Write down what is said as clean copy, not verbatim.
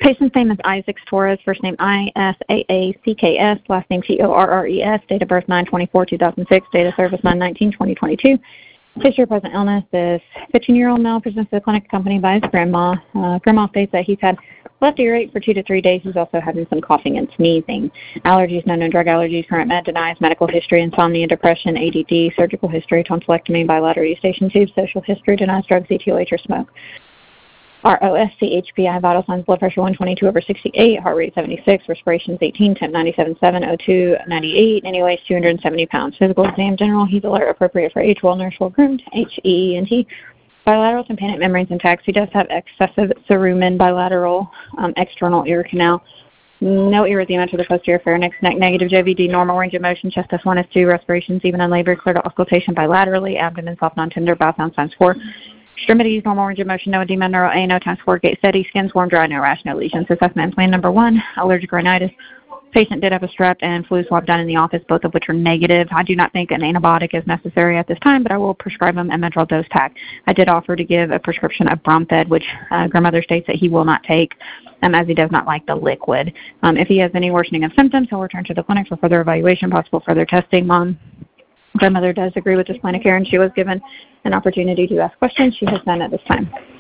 Patient's name is Isaac Torres, first name Isaacks, last name Torres, date of birth 9/24/2006, date of service 9/19/2022. History of present illness. This 15-year-old male presents to the clinic accompanied by his grandma. Grandma states that he's had left earache for 2 to 3 days. He's also having some coughing and sneezing. Allergies, no known drug allergies. Current med denies. Medical history, insomnia, depression, ADD. Surgical history, tonsillectomy, bilateral eustachian tube. Social history, denies drugs, ETOH, or smoke. ROSC, HPI, vital signs, blood pressure 122/68, heart rate 76, respirations 18, temp 97.7, O2 98, and he weighs 270 pounds. Physical exam general, he's alert, appropriate for age, well nourished, well groomed, HEENT. Bilateral tympanic membranes intact. He does have excessive cerumen, bilateral external ear canal. No erythema to the posterior pharynx, neck negative, JVD, normal range of motion, chest S1, S2, respirations even in labor, clear to auscultation bilaterally, abdomen soft, non-tender, bowel sounds times 4. Extremities, normal range of motion, no edema, neuro A, no times 4, gait steady, skin warm, dry, no rash, no lesions. Assessment plan number 1, allergic rhinitis. Patient did have a strep and flu swab done in the office, both of which are negative. I do not think an antibiotic is necessary at this time, but I will prescribe him a Medrol dose pack. I did offer to give a prescription of Bromphed, which grandmother states that he will not take, as he does not like the liquid. If he has any worsening of symptoms, he'll return to the clinic for further evaluation, possible further testing. Grandmother does agree with this plan of care, and she was given an opportunity to ask questions. She has done at this time.